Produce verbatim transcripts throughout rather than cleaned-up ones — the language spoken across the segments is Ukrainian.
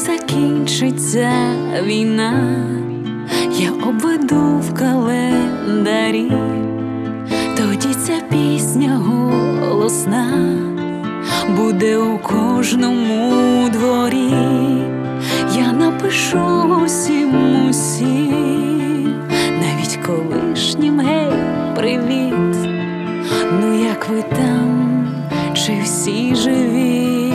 закінчиться війна, я обведу в календарі, тоді ця пісня голосна буде у кожному дворі. Я напишу усім усім, навіть колишнім: гей, привіт, ну як ви там, чи всі живі?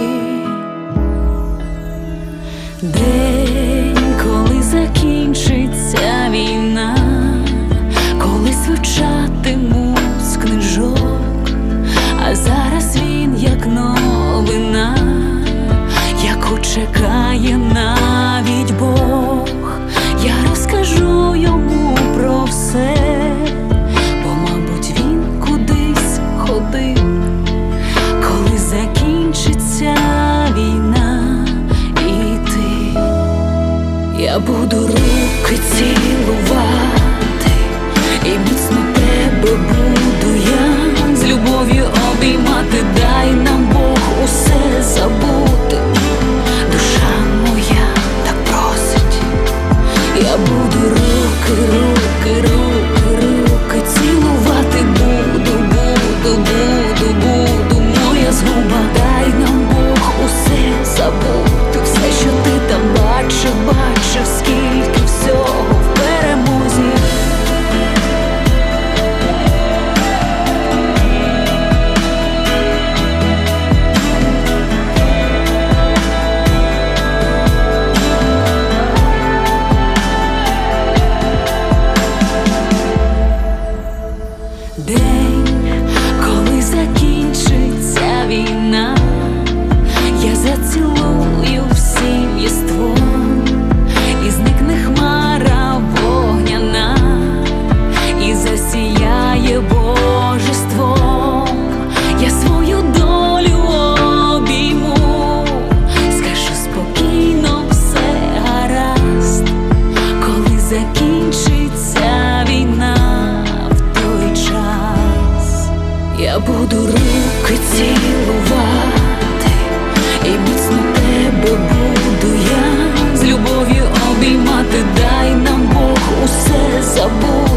День, коли закінчиться війна, коли вивчатимуть з книжок, а зараз він як новина, яку чекає навіть Бог. Я розкажу йому про все, бо, мабуть, він кудись ходив, коли закінчиться війна. І ти, я буду руки цілувати, і міцно тебе буду я з любов'ю обіймати. Дай нам Бог усе забути, душа моя так просить. Я буду руки, руки, руки, руки цілувати, буду, буду, буду, буду, моя згуба. Дай нам Бог усе забути, все, що ти там бачив, бачив, скільки всього в перемозі. День, коли закінчиться війна, я зацілую всім єством, і зникне хмара вогняна, і засіяє божеством. Я свою долю обійму, скажу спокійно, все гаразд, коли закінчиться війна. Я буду руки цілувати, і міцно тебе буду я з любов'ю обіймати. Дай нам Бог усе забути.